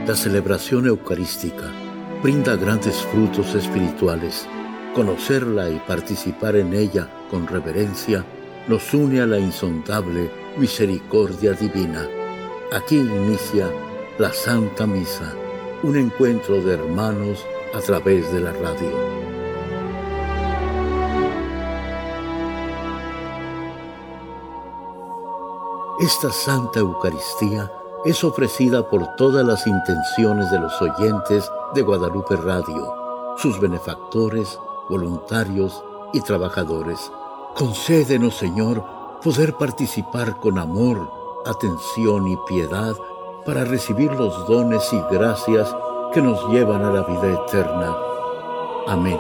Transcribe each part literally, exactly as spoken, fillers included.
La celebración eucarística brinda grandes frutos espirituales. Conocerla y participar en ella con reverencia nos une a la insondable misericordia divina. Aquí inicia la Santa Misa, un encuentro de hermanos a través de la radio. Esta Santa Eucaristía es ofrecida por todas las intenciones de los oyentes de Guadalupe Radio, sus benefactores, voluntarios y trabajadores. Concédenos, Señor, poder participar con amor, atención y piedad para recibir los dones y gracias que nos llevan a la vida eterna. Amén.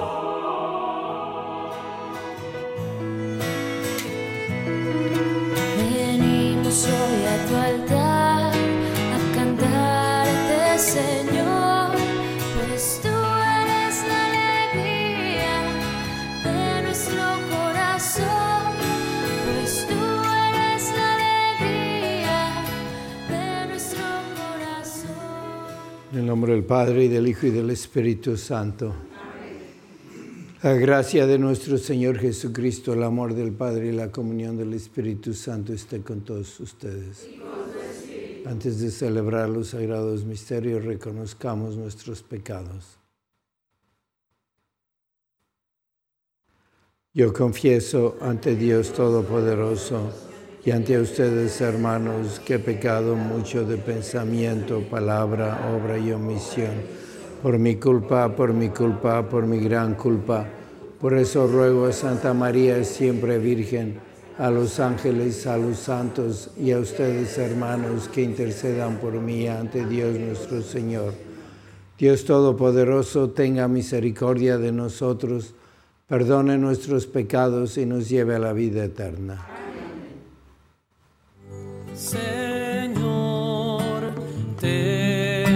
Venimos hoy a tu altar a cantarte, Señor, pues tú eres la alegría de nuestro corazón, pues tú eres la alegría de nuestro corazón. En el nombre del Padre, y del Hijo, y del Espíritu Santo. La gracia de nuestro Señor Jesucristo, el amor del Padre y la comunión del Espíritu Santo esté con todos ustedes. Antes de celebrar los sagrados misterios, reconozcamos nuestros pecados. Yo confieso ante Dios Todopoderoso y ante ustedes, hermanos, que he pecado mucho de pensamiento, palabra, obra y omisión. Por mi culpa, por mi culpa, por mi gran culpa. Por eso ruego a Santa María, siempre Virgen, a los ángeles, a los santos y a ustedes, hermanos, que intercedan por mí ante Dios nuestro Señor. Dios Todopoderoso, tenga misericordia de nosotros, perdone nuestros pecados y nos lleve a la vida eterna. Amén. Señor, te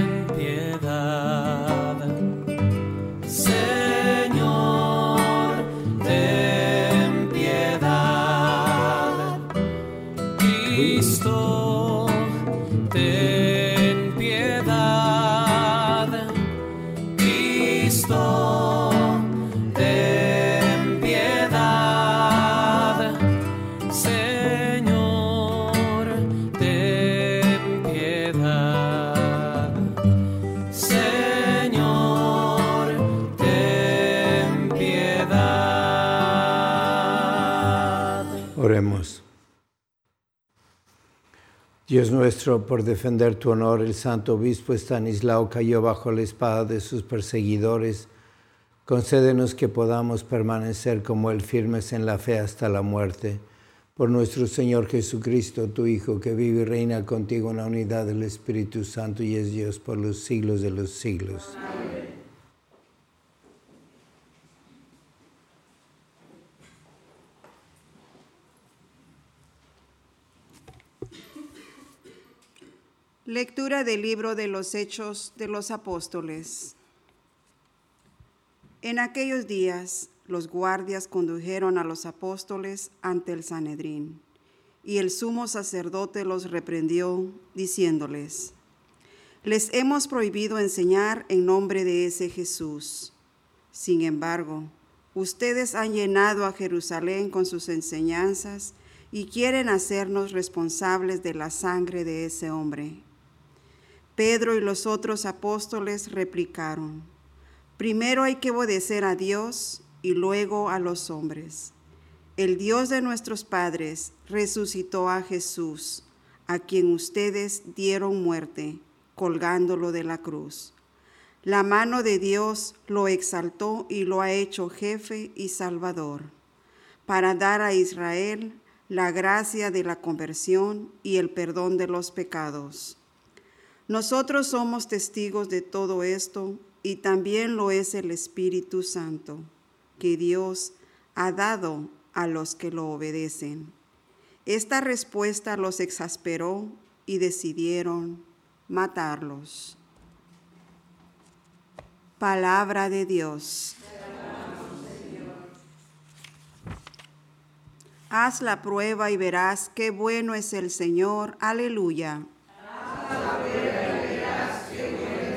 Oremos. Dios nuestro, por defender tu honor, el santo obispo Estanislao cayó bajo la espada de sus perseguidores. Concédenos que podamos permanecer como él firmes en la fe hasta la muerte. Por nuestro Señor Jesucristo, tu Hijo, que vive y reina contigo en la unidad del Espíritu Santo y es Dios por los siglos de los siglos. Amén. Lectura del libro de los Hechos de los Apóstoles. En aquellos días, los guardias condujeron a los apóstoles ante el Sanedrín, y el sumo sacerdote los reprendió, diciéndoles: les hemos prohibido enseñar en nombre de ese Jesús. Sin embargo, ustedes han llenado a Jerusalén con sus enseñanzas y quieren hacernos responsables de la sangre de ese hombre. Pedro y los otros apóstoles replicaron: primero hay que obedecer a Dios y luego a los hombres. El Dios de nuestros padres resucitó a Jesús, a quien ustedes dieron muerte, colgándolo de la cruz. La mano de Dios lo exaltó y lo ha hecho jefe y salvador, para dar a Israel la gracia de la conversión y el perdón de los pecados. Nosotros somos testigos de todo esto, y también lo es el Espíritu Santo, que Dios ha dado a los que lo obedecen. Esta respuesta los exasperó y decidieron matarlos. Palabra de Dios. Haz la prueba y verás qué bueno es el Señor. Aleluya. Haz la prueba y verás qué bueno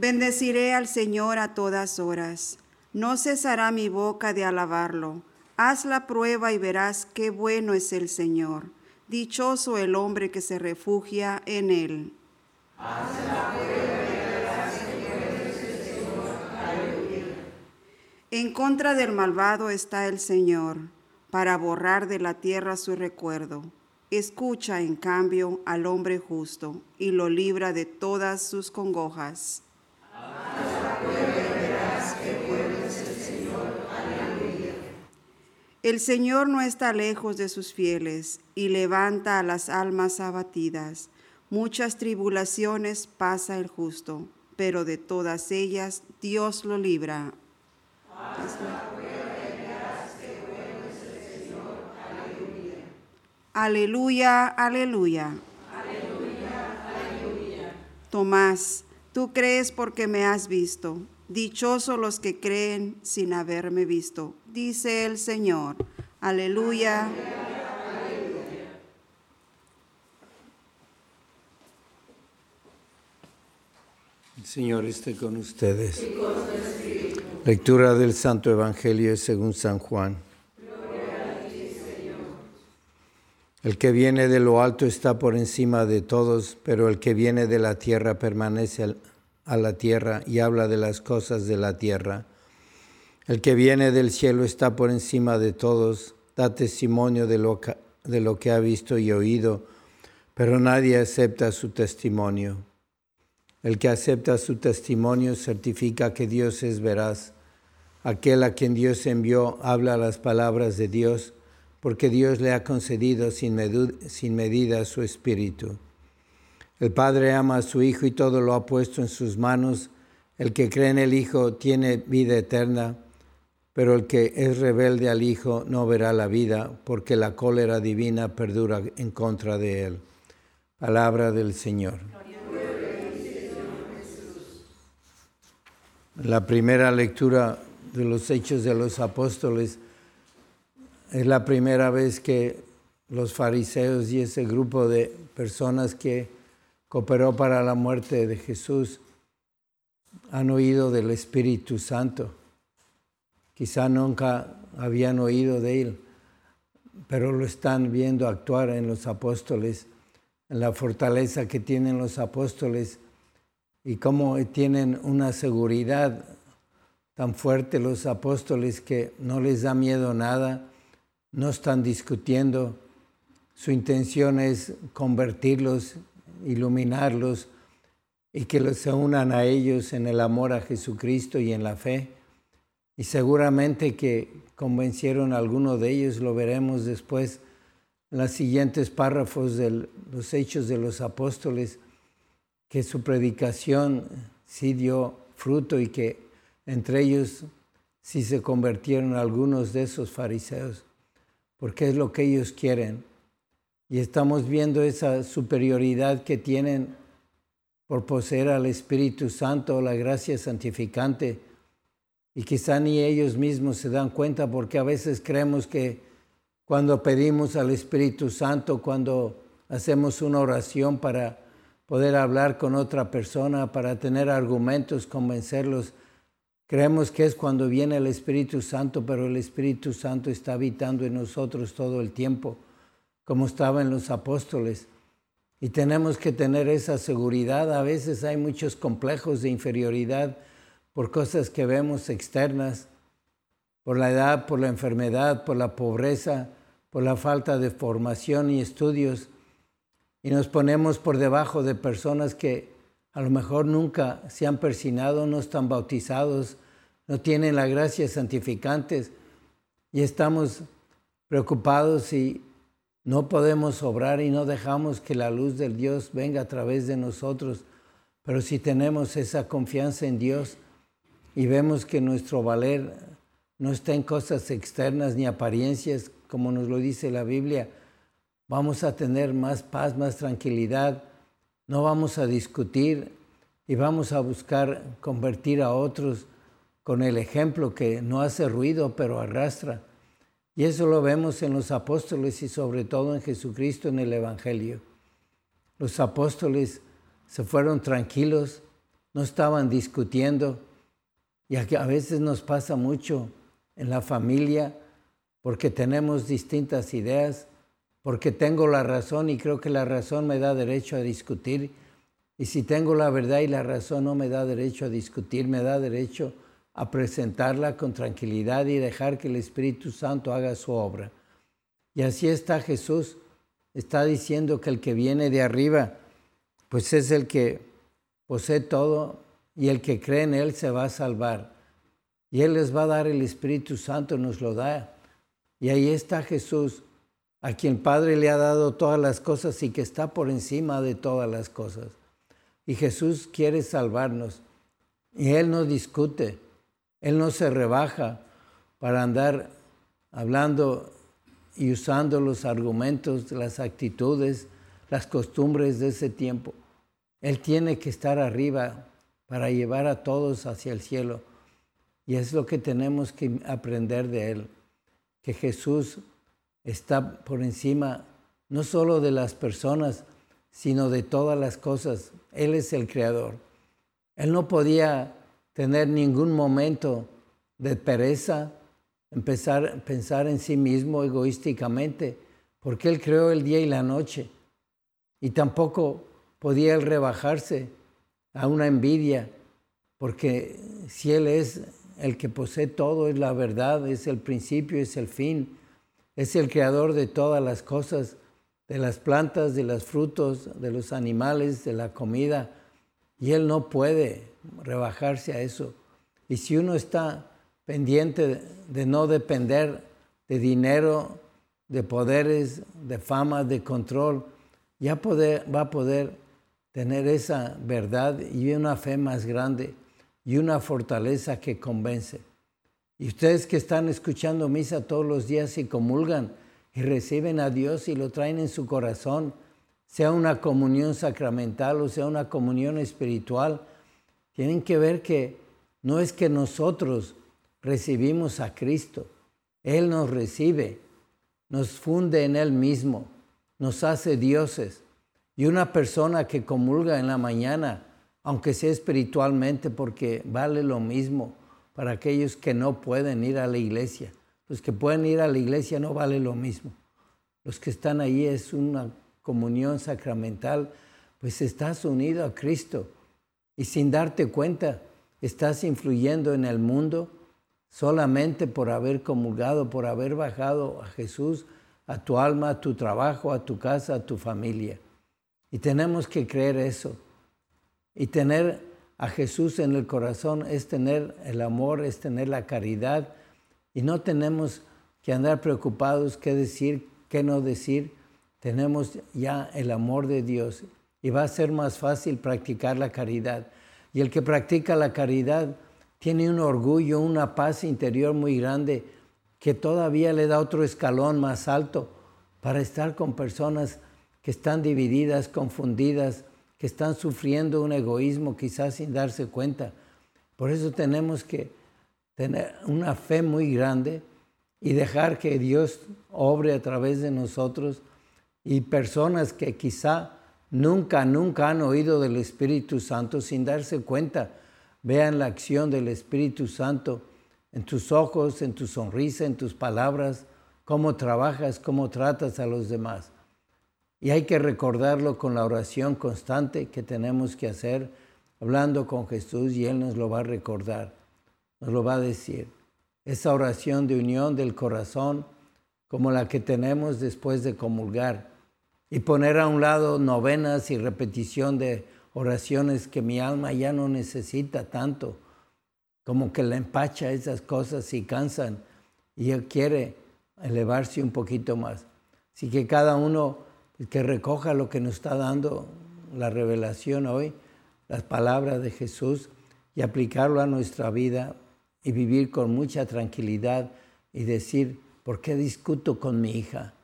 Bendeciré al Señor a todas horas. No cesará mi boca de alabarlo. Haz la prueba y verás qué bueno es el Señor. Dichoso el hombre que se refugia en él. Haz la prueba y verás qué bueno es el Señor. Aleluya. En contra del malvado está el Señor, para borrar de la tierra su recuerdo. Escucha, en cambio, al hombre justo, y lo libra de todas sus congojas. Haz la prueba y verás qué bueno es el Señor. Aleluya. El Señor no está lejos de sus fieles, y levanta a las almas abatidas. Muchas tribulaciones pasa el justo, pero de todas ellas Dios lo libra. Haz la prueba y verás qué bueno es el Señor. Aleluya. Aleluya, aleluya. Aleluya, aleluya. Tomás, tú crees porque me has visto. Dichosos los que creen sin haberme visto, dice el Señor. Aleluya. El Señor esté con ustedes. Lectura del Santo Evangelio según San Juan. El que viene de lo alto está por encima de todos, pero el que viene de la tierra permanece a la tierra y habla de las cosas de la tierra. El que viene del cielo está por encima de todos, da testimonio de lo que, de lo que ha visto y oído, pero nadie acepta su testimonio. El que acepta su testimonio certifica que Dios es veraz. Aquel a quien Dios envió habla las palabras de Dios, porque Dios le ha concedido sin, medu- sin medida su Espíritu. El Padre ama a su Hijo y todo lo ha puesto en sus manos. El que cree en el Hijo tiene vida eterna, pero el que es rebelde al Hijo no verá la vida, porque la cólera divina perdura en contra de él. Palabra del Señor. La primera lectura de los Hechos de los Apóstoles es la primera vez que los fariseos y ese grupo de personas que cooperó para la muerte de Jesús han oído del Espíritu Santo. Quizá nunca habían oído de él, pero lo están viendo actuar en los apóstoles, en la fortaleza que tienen los apóstoles y cómo tienen una seguridad tan fuerte los apóstoles que no les da miedo nada, no están discutiendo. Su intención es convertirlos, iluminarlos y que los se unan a ellos en el amor a Jesucristo y en la fe. Y seguramente que convencieron a alguno de ellos, lo veremos después en los siguientes párrafos de los Hechos de los Apóstoles, que su predicación sí dio fruto y que entre ellos sí se convirtieron algunos de esos fariseos, porque es lo que ellos quieren. Y estamos viendo esa superioridad que tienen por poseer al Espíritu Santo, la gracia santificante, y quizá ni ellos mismos se dan cuenta, porque a veces creemos que cuando pedimos al Espíritu Santo, cuando hacemos una oración para poder hablar con otra persona, para tener argumentos, convencerlos, creemos que es cuando viene el Espíritu Santo, pero el Espíritu Santo está habitando en nosotros todo el tiempo, como estaba en los apóstoles. Y tenemos que tener esa seguridad. A veces hay muchos complejos de inferioridad por cosas que vemos externas, por la edad, por la enfermedad, por la pobreza, por la falta de formación y estudios. Y nos ponemos por debajo de personas que a lo mejor nunca se han persinado, no están bautizados, no tienen la gracia santificante, y estamos preocupados y no podemos obrar y no dejamos que la luz del Dios venga a través de nosotros. Pero si tenemos esa confianza en Dios y vemos que nuestro valer no está en cosas externas ni apariencias, como nos lo dice la Biblia, vamos a tener más paz, más tranquilidad, no vamos a discutir y vamos a buscar convertir a otros con el ejemplo que no hace ruido, pero arrastra. Y eso lo vemos en los apóstoles y sobre todo en Jesucristo en el Evangelio. Los apóstoles se fueron tranquilos, no estaban discutiendo. Y a veces nos pasa mucho en la familia porque tenemos distintas ideas, porque tengo la razón y creo que la razón me da derecho a discutir. Y si tengo la verdad y la razón no me da derecho a discutir, me da derecho a presentarla con tranquilidad y dejar que el Espíritu Santo haga su obra. Y así está Jesús. Está diciendo que el que viene de arriba, pues es el que posee todo y el que cree en Él se va a salvar. Y Él les va a dar el Espíritu Santo, nos lo da. Y ahí está Jesús, a quien Padre le ha dado todas las cosas y que está por encima de todas las cosas. Y Jesús quiere salvarnos. Y Él no discute, Él no se rebaja para andar hablando y usando los argumentos, las actitudes, las costumbres de ese tiempo. Él tiene que estar arriba para llevar a todos hacia el cielo. Y es lo que tenemos que aprender de Él, que Jesús está por encima no solo de las personas, sino de todas las cosas. Él es el Creador. Él no podía tener ningún momento de pereza, empezar a pensar en sí mismo egoísticamente, porque Él creó el día y la noche. Y tampoco podía Él rebajarse a una envidia, porque si Él es el que posee todo, es la verdad, es el principio, es el fin, es el creador de todas las cosas, de las plantas, de los frutos, de los animales, de la comida, y Él no puede rebajarse a eso. Y si uno está pendiente de no depender de dinero, de poderes, de fama, de control, ya poder, va a poder tener esa verdad y una fe más grande y una fortaleza que convence. Y ustedes que están escuchando misa todos los días y comulgan y reciben a Dios y lo traen en su corazón, sea una comunión sacramental o sea una comunión espiritual, tienen que ver que no es que nosotros recibimos a Cristo, Él nos recibe, nos funde en Él mismo, nos hace dioses. Y una persona que comulga en la mañana, aunque sea espiritualmente, porque vale lo mismo para aquellos que no pueden ir a la iglesia. Los que pueden ir a la iglesia no vale lo mismo. Los que están ahí es una comunión sacramental, pues estás unido a Cristo. Y sin darte cuenta, estás influyendo en el mundo solamente por haber comulgado, por haber bajado a Jesús, a tu alma, a tu trabajo, a tu casa, a tu familia. Y tenemos que creer eso. Y tener a Jesús en el corazón es tener el amor, es tener la caridad. Y no tenemos que andar preocupados qué decir, qué no decir. Tenemos ya el amor de Dios y va a ser más fácil practicar la caridad. Y el que practica la caridad tiene un orgullo, una paz interior muy grande que todavía le da otro escalón más alto para estar con personas que están divididas, confundidas, que están sufriendo un egoísmo quizás sin darse cuenta. Por eso tenemos que tener una fe muy grande y dejar que Dios obre a través de nosotros, y personas que quizá nunca, nunca han oído del Espíritu Santo, sin darse cuenta, vean la acción del Espíritu Santo en tus ojos, en tu sonrisa, en tus palabras, cómo trabajas, cómo tratas a los demás. Y hay que recordarlo con la oración constante que tenemos que hacer, hablando con Jesús, y Él nos lo va a recordar, nos lo va a decir. Esa oración de unión del corazón, como la que tenemos después de comulgar, y poner a un lado novenas y repetición de oraciones que mi alma ya no necesita tanto, como que le empacha esas cosas y cansan, y Él quiere elevarse un poquito más. Así que cada uno que recoja lo que nos está dando la revelación hoy, las palabras de Jesús, y aplicarlo a nuestra vida y vivir con mucha tranquilidad y decir, ¿por qué discuto con mi hija?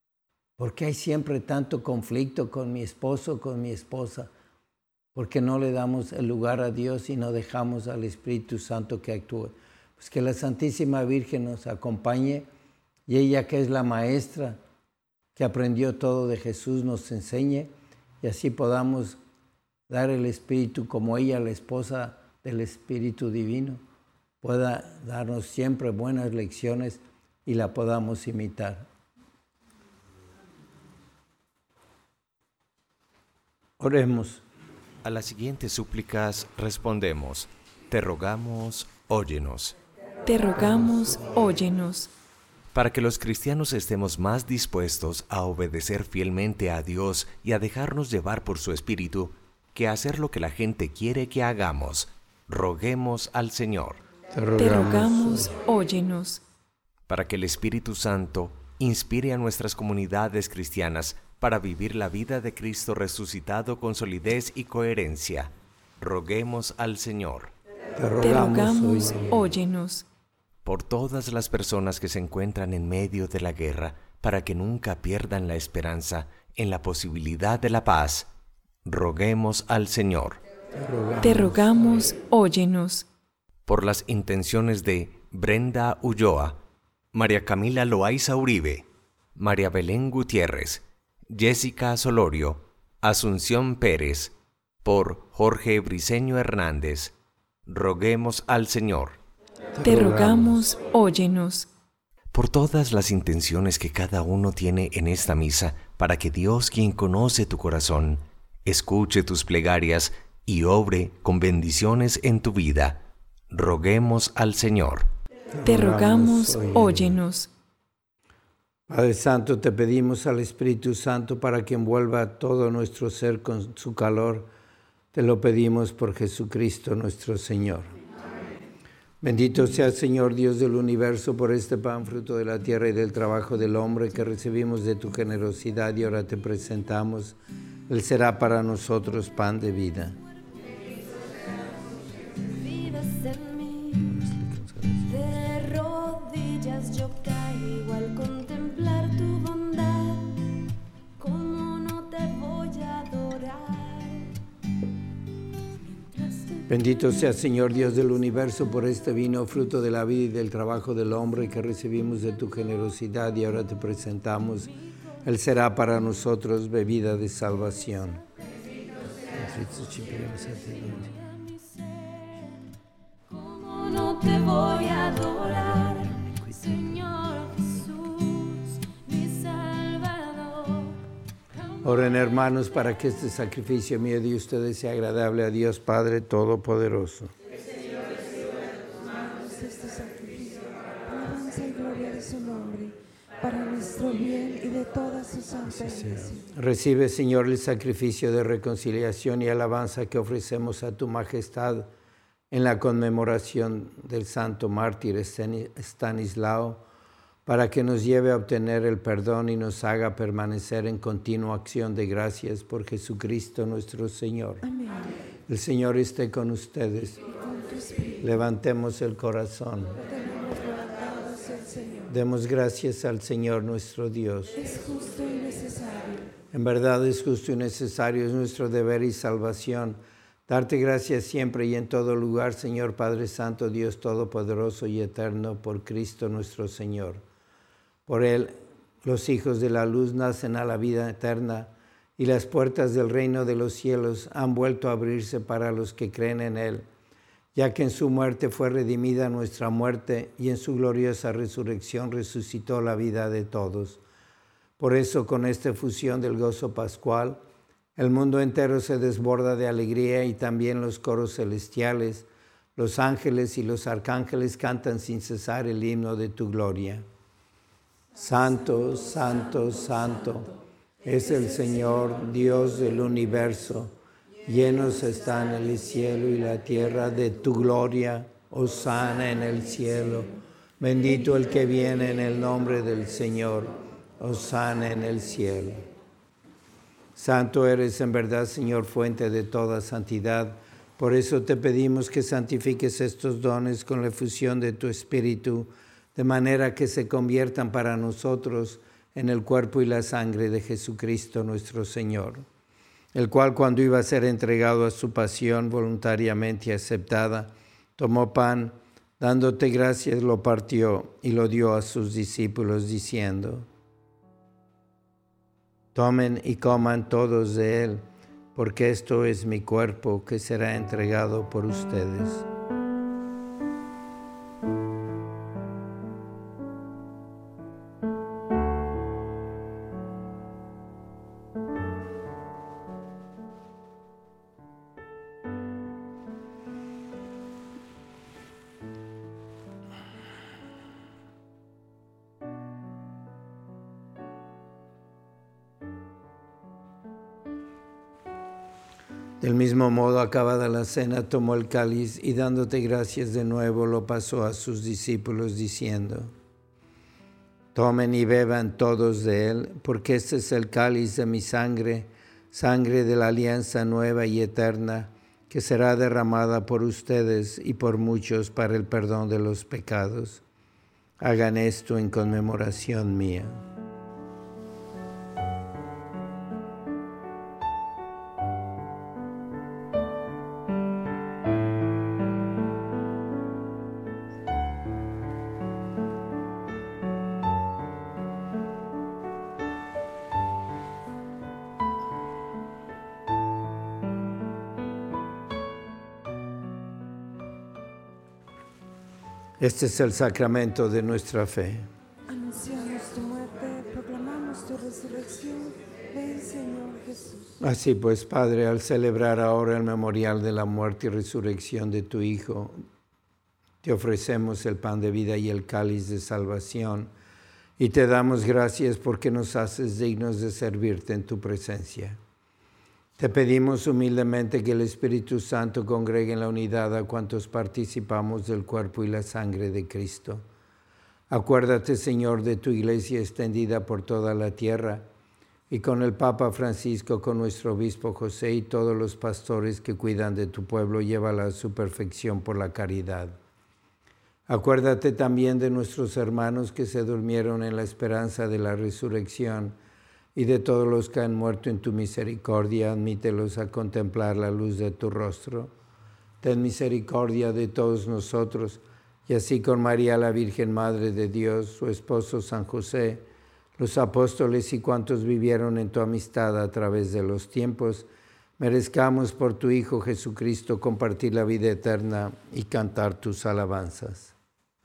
¿Por qué hay siempre tanto conflicto con mi esposo, con mi esposa? ¿Por qué no le damos el lugar a Dios y no dejamos al Espíritu Santo que actúe? Pues que la Santísima Virgen nos acompañe, y ella, que es la maestra, que aprendió todo de Jesús, nos enseñe, y así podamos dar el Espíritu como ella, la esposa del Espíritu Divino, pueda darnos siempre buenas lecciones y la podamos imitar. Oremos. A las siguientes súplicas respondemos: te rogamos, óyenos. Te rogamos, óyenos. Para que los cristianos estemos más dispuestos a obedecer fielmente a Dios y a dejarnos llevar por su Espíritu, que a hacer lo que la gente quiere que hagamos, roguemos al Señor. Te Te rogamos, rogamos, óyenos. Para que el Espíritu Santo inspire a nuestras comunidades cristianas para vivir la vida de Cristo resucitado con solidez y coherencia, roguemos al Señor. Te Te rogamos, óyenos. óyenos. Por todas las personas que se encuentran en medio de la guerra, para que nunca pierdan la esperanza en la posibilidad de la paz, roguemos al Señor. Te rogamos, óyenos. Por las intenciones de Brenda Ulloa, María Camila Loaiza Uribe, María Belén Gutiérrez, Jessica Solorio, Asunción Pérez, por Jorge Briceño Hernández, roguemos al Señor. Te rogamos, óyenos. Por todas las intenciones que cada uno tiene en esta misa, para que Dios, quien conoce tu corazón, escuche tus plegarias y obre con bendiciones en tu vida, roguemos al Señor. Te rogamos, óyenos. Padre Santo, te pedimos al Espíritu Santo para que envuelva todo nuestro ser con su calor. Te lo pedimos por Jesucristo nuestro Señor. Bendito sea el Señor Dios del universo por este pan, fruto de la tierra y del trabajo del hombre que recibimos de tu generosidad y ahora te presentamos. Él será para nosotros pan de vida. Vives en mí, de rodillas yo caigo al contemplar tu bondad. ¿Cómo no te voy a adorar? Bendito sea Señor Dios del universo por este vino, fruto de la vida y del trabajo del hombre que recibimos de tu generosidad y ahora te presentamos. Él será para nosotros bebida de salvación. ¿Cómo no te voy a adorar, Señor Jesús, mi Salvador? Oren, hermanos, para que este sacrificio mío de ustedes sea agradable a Dios Padre Todopoderoso. Este sacrificio, alabanza y gloria de su nombre, para nuestro bien y de toda su santa iglesia. Recibe, Señor, el sacrificio de reconciliación y alabanza que ofrecemos a tu majestad en la conmemoración del santo mártir Estanislao, para que nos lleve a obtener el perdón y nos haga permanecer en continua acción de gracias por Jesucristo nuestro Señor. Amén. El Señor esté con ustedes. Con tu espíritu, Levantemos el corazón. tenemos levantado hacia el Señor. Demos gracias al Señor nuestro Dios. Es justo y necesario. En verdad es justo y necesario, es nuestro deber y salvación. Darte gracias siempre y en todo lugar, Señor Padre Santo, Dios Todopoderoso y Eterno, por Cristo nuestro Señor. Por Él, los hijos de la luz nacen a la vida eterna y las puertas del reino de los cielos han vuelto a abrirse para los que creen en Él, ya que en su muerte fue redimida nuestra muerte y en su gloriosa resurrección resucitó la vida de todos. Por eso, con esta efusión del gozo pascual, el mundo entero se desborda de alegría y también los coros celestiales, los ángeles y los arcángeles cantan sin cesar el himno de tu gloria. Santo, santo, santo, es el Señor, Dios del universo. Llenos están el cielo y la tierra de tu gloria. Hosana en el cielo. Bendito el que viene en el nombre del Señor. Hosana en el cielo. Santo eres en verdad, Señor, fuente de toda santidad. Por eso te pedimos que santifiques estos dones con la efusión de tu Espíritu, de manera que se conviertan para nosotros en el cuerpo y la sangre de Jesucristo nuestro Señor, el cual, cuando iba a ser entregado a su pasión voluntariamente aceptada, tomó pan, dándote gracias, lo partió y lo dio a sus discípulos, diciendo: tomen y coman todos de él, porque esto es mi cuerpo que será entregado por ustedes. Del mismo modo, acabada la cena, tomó el cáliz y dándote gracias de nuevo, lo pasó a sus discípulos diciendo: tomen y beban todos de él, porque este es el cáliz de mi sangre, sangre de la alianza nueva y eterna, que será derramada por ustedes y por muchos para el perdón de los pecados. Hagan esto en conmemoración mía. Este es el sacramento de nuestra fe. Anunciamos tu muerte, proclamamos tu resurrección. Ven, Señor Jesús. Así pues, Padre, al celebrar ahora el memorial de la muerte y resurrección de tu Hijo, te ofrecemos el pan de vida y el cáliz de salvación, y te damos gracias porque nos haces dignos de servirte en tu presencia. Te pedimos humildemente que el Espíritu Santo congregue en la unidad a cuantos participamos del cuerpo y la sangre de Cristo. Acuérdate, Señor, de tu iglesia extendida por toda la tierra, y con el Papa Francisco, con nuestro obispo José y todos los pastores que cuidan de tu pueblo, llévala a su perfección por la caridad. Acuérdate también de nuestros hermanos que se durmieron en la esperanza de la resurrección, y de todos los que han muerto en tu misericordia, admítelos a contemplar la luz de tu rostro. Ten misericordia de todos nosotros, y así con María la Virgen Madre de Dios, su esposo San José, los apóstoles y cuantos vivieron en tu amistad a través de los tiempos, merezcamos por tu Hijo Jesucristo compartir la vida eterna y cantar tus alabanzas.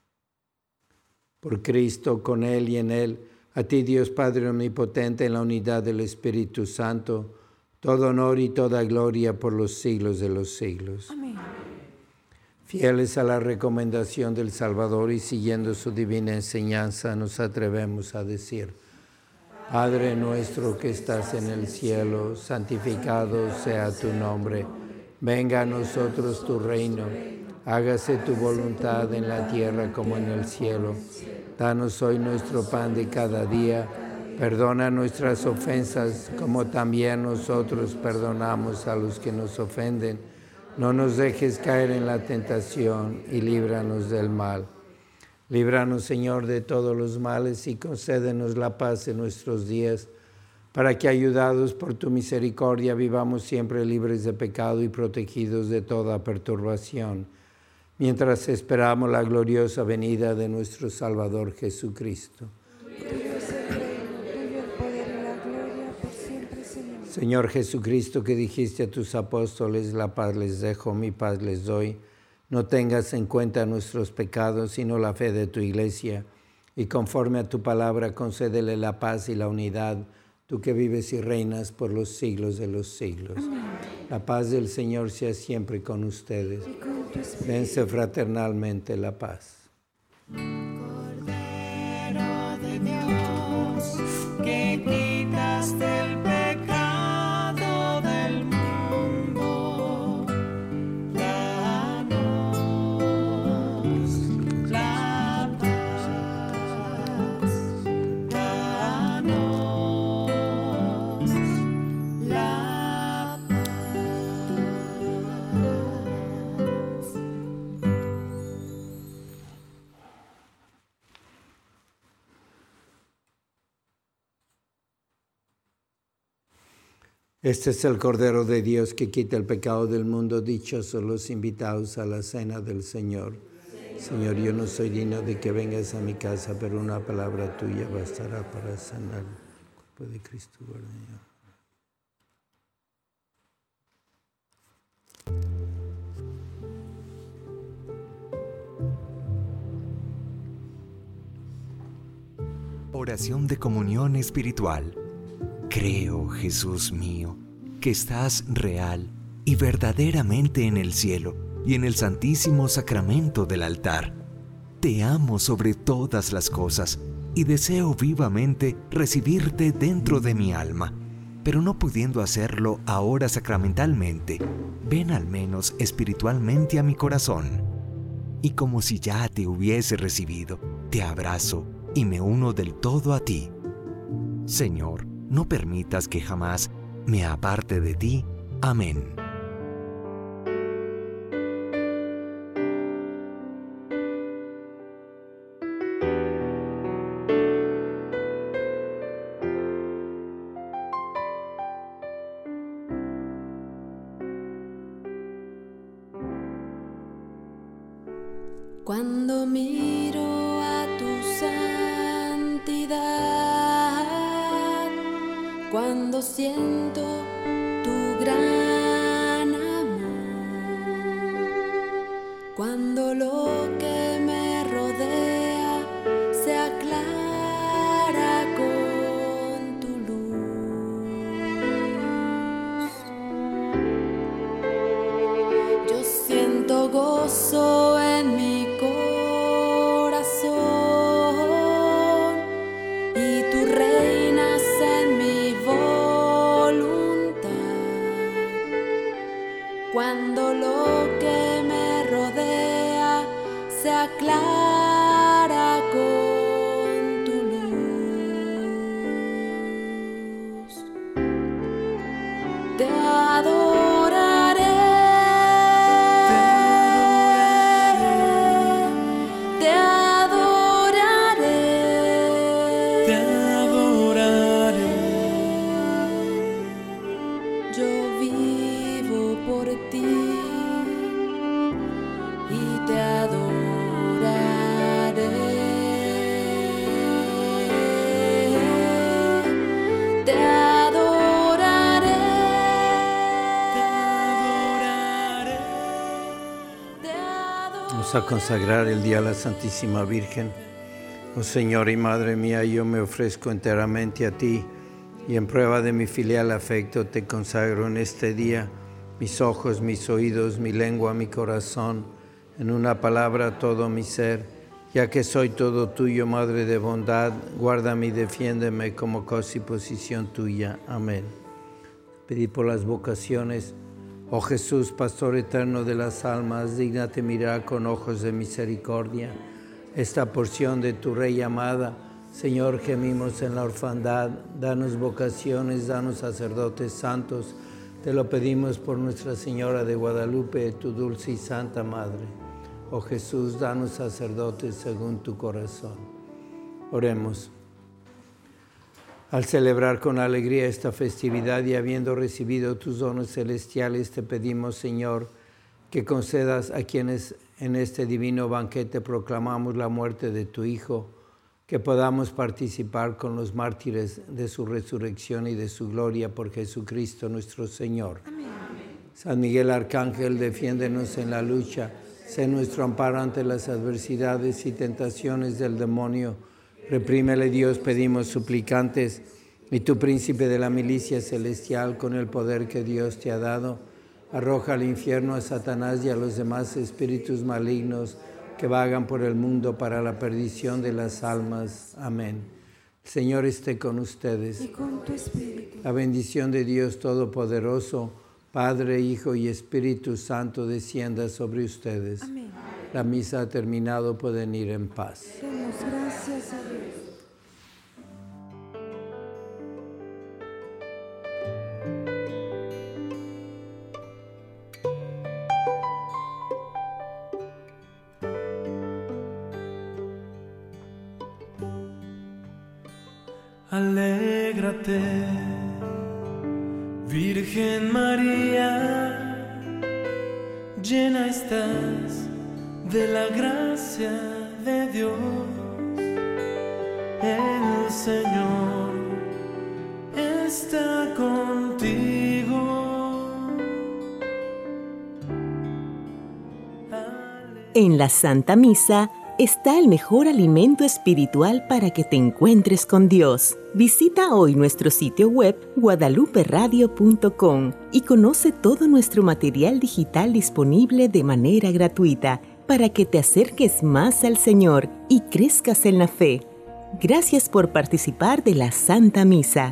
Por Cristo, con Él y en Él, a ti, Dios Padre Omnipotente, en la unidad del Espíritu Santo, todo honor y toda gloria por los siglos de los siglos. Amén. Fieles a la recomendación del Salvador y siguiendo su divina enseñanza, nos atrevemos a decir: Padre nuestro que estás en el cielo, santificado sea tu nombre. Venga a nosotros tu reino. Hágase tu voluntad en la tierra como en el cielo. Danos hoy nuestro pan de cada día. Perdona nuestras ofensas, como también nosotros perdonamos a los que nos ofenden. No nos dejes caer en la tentación y líbranos del mal. Líbranos, Señor, de todos los males y concédenos la paz en nuestros días, para que, ayudados por tu misericordia, vivamos siempre libres de pecado y protegidos de toda perturbación, mientras esperamos la gloriosa venida de nuestro Salvador Jesucristo. Tuyo es el reino, tuyo el poder y la gloria por siempre, Señor. Señor Jesucristo, que dijiste a tus apóstoles: la paz les dejo, mi paz les doy. No tengas en cuenta nuestros pecados, sino la fe de tu iglesia, y conforme a tu palabra concédele la paz y la unidad, tú que vives y reinas por los siglos de los siglos. Amén. La paz del Señor sea siempre con ustedes. Y con tu espíritu. Dense fraternalmente la paz. Cordero de Dios, que quitas del pecado del mundo, danos la paz, danos la paz. Este es el Cordero de Dios que quita el pecado del mundo. Dichosos los invitados a la cena del Señor. Señor, yo no soy digno de que vengas a mi casa, pero una palabra tuya bastará para sanar el cuerpo de Cristo. Guarda. Oración de comunión espiritual. Creo, Jesús mío, que estás real y verdaderamente en el cielo y en el santísimo sacramento del altar. Te amo sobre todas las cosas y deseo vivamente recibirte dentro de mi alma, pero no pudiendo hacerlo ahora sacramentalmente, ven al menos espiritualmente a mi corazón. Y como si ya te hubiese recibido, te abrazo y me uno del todo a ti. Señor, no permitas que jamás me aparte de ti. Amén. Cuando miro a tu santidad, cuando siento tu gran amor, cuando lo que me rodea se aclara con tu luz, yo siento gozo en mi cuando lo que me rodea se aclara con tu luz. Te adoraré, te adoraré, te adoraré. Yo vivo por ti y te adoraré, te adoraré, te adoraré. Vamos a consagrar el día a la Santísima Virgen. Oh Señor y Madre mía, yo me ofrezco enteramente a ti y en prueba de mi filial afecto te consagro en este día mis ojos, mis oídos, mi lengua, mi corazón, en una palabra todo mi ser, ya que soy todo tuyo, Madre de bondad, guárdame y defiéndeme como cosa y posición tuya. Amén. Pedid por las vocaciones. Oh Jesús, Pastor eterno de las almas, dígnate mirar con ojos de misericordia esta porción de tu Rey amada. Señor, gemimos en la orfandad, danos vocaciones, danos sacerdotes santos. Te lo pedimos por Nuestra Señora de Guadalupe, tu dulce y santa Madre. Oh Jesús, danos sacerdotes según tu corazón. Oremos. Al celebrar con alegría esta festividad y habiendo recibido tus dones celestiales, te pedimos, Señor, que concedas a quienes en este divino banquete proclamamos la muerte de tu Hijo, que podamos participar con los mártires de su resurrección y de su gloria por Jesucristo nuestro Señor. Amén. San Miguel Arcángel, defiéndenos en la lucha, sé nuestro amparo ante las adversidades y tentaciones del demonio. Reprímele, Dios, pedimos suplicantes, y tu príncipe de la milicia celestial, con el poder que Dios te ha dado, arroja al infierno a Satanás y a los demás espíritus malignos que vagan por el mundo para la perdición de las almas. Amén. El Señor esté con ustedes. Y con tu espíritu. La bendición de Dios Todopoderoso, Padre, Hijo y Espíritu Santo, descienda sobre ustedes. Amén. La misa ha terminado, pueden ir en paz. Demos gracias a Dios. Alégrate, Virgen María, llena estás de la gracia de Dios. El Señor está contigo. En la Santa Misa está el mejor alimento espiritual para que te encuentres con Dios. Visita hoy nuestro sitio web guadalupe radio punto com y conoce todo nuestro material digital disponible de manera gratuita para que te acerques más al Señor y crezcas en la fe. Gracias por participar de la Santa Misa.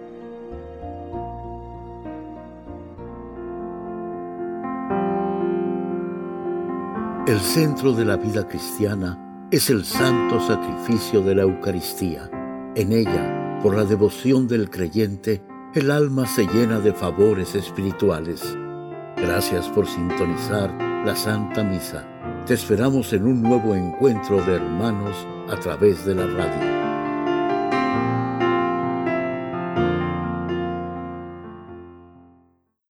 El centro de la vida cristiana es el santo sacrificio de la Eucaristía. En ella, por la devoción del creyente, el alma se llena de favores espirituales. Gracias por sintonizar la Santa Misa. Te esperamos en un nuevo encuentro de hermanos a través de la radio.